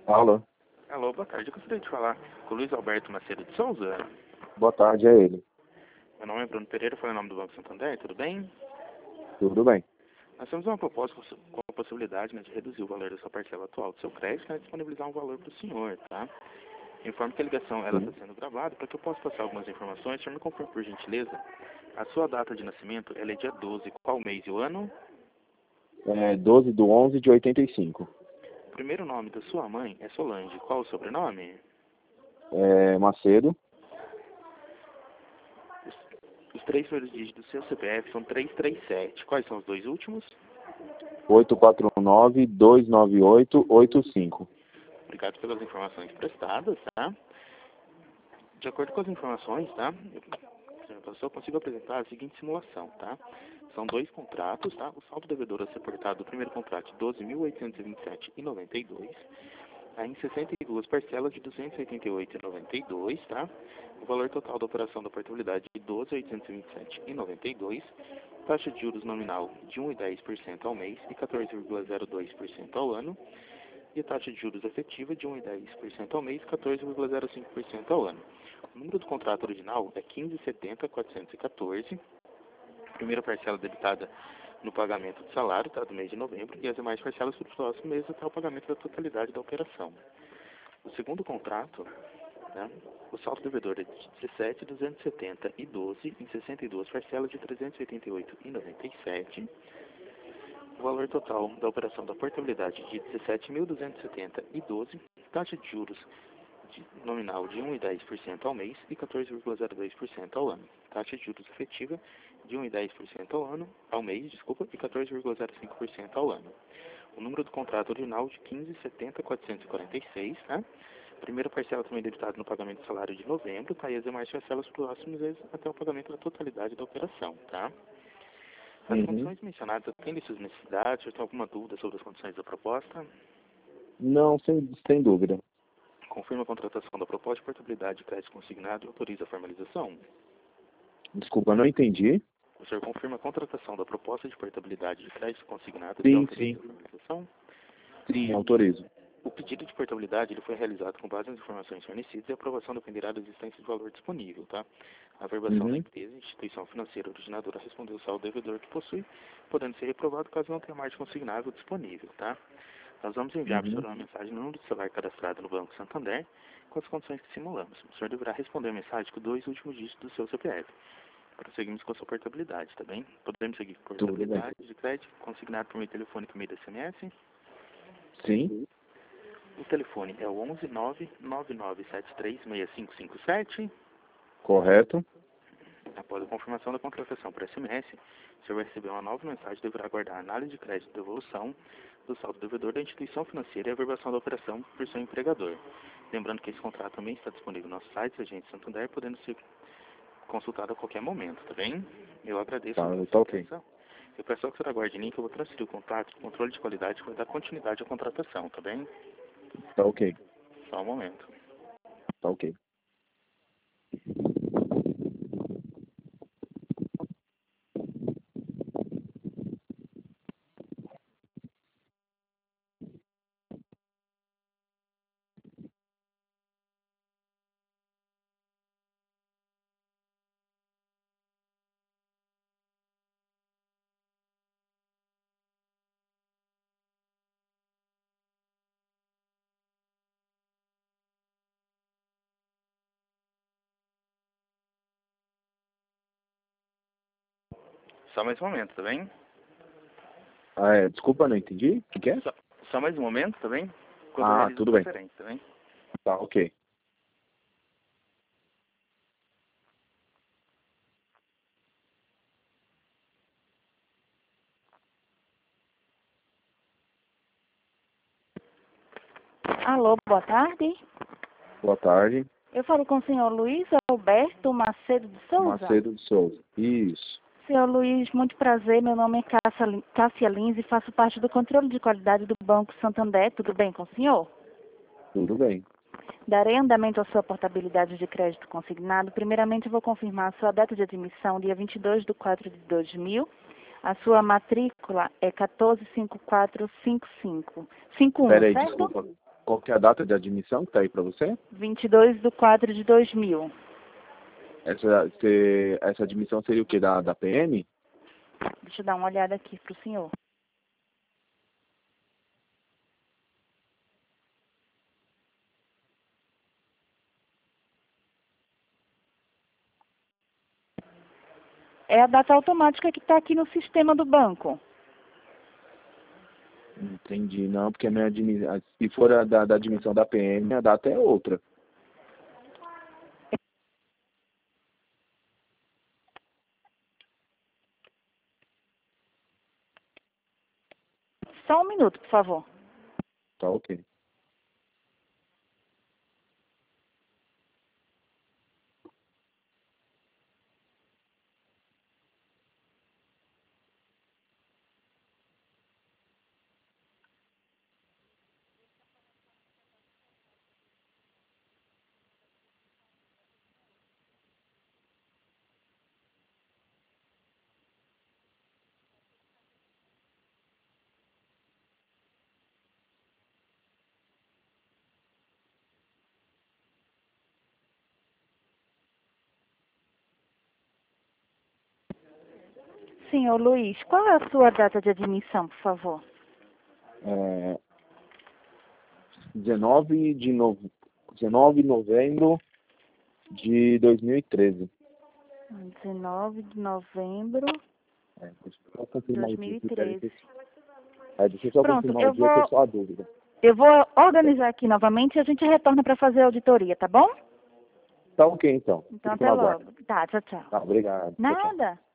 Alô? Alô, boa tarde. Eu gostaria de falar com o Luiz Alberto Macedo de Souza. Boa tarde, é ele. Meu nome é Bruno Pereira, foi o nome do Banco Santander, tudo bem? Tudo bem. Nós temos uma proposta com a possibilidade, de reduzir o valor da sua parcela atual do seu crédito e disponibilizar um valor para o senhor, tá? Informo que a ligação ela está sendo gravada para que eu possa passar algumas informações. O senhor me confirma, por gentileza, a sua data de nascimento ela é dia 12, qual mês e o ano? 12/11/85. O primeiro nome da sua mãe é Solange, qual o sobrenome? Macedo. Os três primeiros dígitos do seu CPF são 337. Quais são os dois últimos? 849-298-85. Obrigado pelas informações prestadas, tá? De acordo com as informações, tá? Eu consigo apresentar a seguinte simulação, tá? São dois contratos, tá? O saldo devedor a ser portado do primeiro contrato de 12.827,92. Aí em 62 parcelas de 288,92, tá? O valor total da operação da portabilidade de 12.827,92. Taxa de juros nominal de 1,10% ao mês e 14,02% ao ano. E a taxa de juros efetiva de 1,10% ao mês e 14,05% ao ano. O número do contrato original é 15.70.414. Primeira parcela debitada no pagamento do salário, tá, do mês de novembro, e as demais parcelas para o próximo mês até o pagamento da totalidade da operação. O segundo contrato, né, o saldo devedor é de 17.270,12 em 62 parcelas de 388,97. O valor total da operação da portabilidade de 17.270,12, taxa de juros nominal de 1,10% ao mês e 14,02% ao ano. Taxa de juros efetiva de 1,10% ao mês, e 14,05% ao ano. O número do contrato original de 15.70.446, tá? Primeira parcela também debitada no pagamento do salário de novembro, tá? E as demais parcelas próximos meses até o pagamento da totalidade da operação, tá? As condições mencionadas atendem suas necessidades? Você tem alguma dúvida sobre as condições da proposta? Não, sem dúvida. Confirma a contratação da proposta de portabilidade de crédito consignado e autoriza a formalização? Desculpa, não entendi. O senhor confirma a contratação da proposta de portabilidade de crédito consignado e Sim, autoriza a formalização? Sim, autorizo. O pedido de portabilidade ele foi realizado com base nas informações fornecidas e a aprovação dependerá da existência de valor disponível, tá? A verbação da empresa, instituição financeira originadora respondeu o saldo devedor que possui, podendo ser reprovado caso não tenha margem consignável disponível, tá? Nós vamos enviar para o senhor uma mensagem no número do celular cadastrado no Banco Santander com as condições que simulamos. O senhor deverá responder a mensagem com 2 últimos dígitos do seu CPF. Prosseguimos com a sua portabilidade, tá bem? Podemos seguir com portabilidade de crédito consignado por meio telefônico e meio de SMS? Sim. O telefone é o 11.999736557. Correto. Após a confirmação da contratação por SMS, o senhor vai receber uma nova mensagem e deverá aguardar a análise de crédito de devolução do saldo devedor da instituição financeira e a verbação da operação por seu empregador. Lembrando que esse contrato também está disponível no nosso site, Agente Santander, podendo ser consultado a qualquer momento, tá bem? Eu agradeço a sua atenção. Eu peço só que o senhor aguarde em linha que eu vou transferir o contato, o controle de qualidade que vai dar continuidade à contratação, tá bem? Tá ok. Só um momento. Tá ok. Só mais um momento, tá bem? Desculpa, não entendi. O que é? Só mais um momento, tá bem? Tudo bem. Tá bem? Tá ok. Alô, boa tarde. Boa tarde. Eu falo com o senhor Luiz Alberto Macedo de Souza. Macedo de Souza. Isso. Senhor Luiz, muito prazer. Meu nome é Cássia Lins e faço parte do controle de qualidade do Banco Santander. Tudo bem com o senhor? Tudo bem. Darei andamento à sua portabilidade de crédito consignado. Primeiramente, eu vou confirmar a sua data de admissão, dia 22/4/2000. A sua matrícula é 145455. 51, Peraí, certo? desculpa. Qual que é a data de admissão que está aí para você? 22/4/2000. Essa admissão seria o quê? Da PM? Deixa eu dar uma olhada aqui para o senhor. É a data automática que está aqui no sistema do banco. Entendi. Não, porque a minha admissão, se for a da admissão da PM, a data é outra. Só um minuto, por favor. Tá ok. Senhor Luiz, qual é a sua data de admissão, por favor? 19 de novembro de 2013. 19 de novembro Deixa eu só confirmar de o dia. 2013. Deixa eu só Pronto, confirmar o dia, que é só a dúvida. Eu vou organizar aqui novamente e a gente retorna para fazer a auditoria, tá bom? Tá ok, então. Então, Fico até no aguardo. logo. Tá, tchau, tchau. Tá, obrigado. Tchau, tchau. Nada.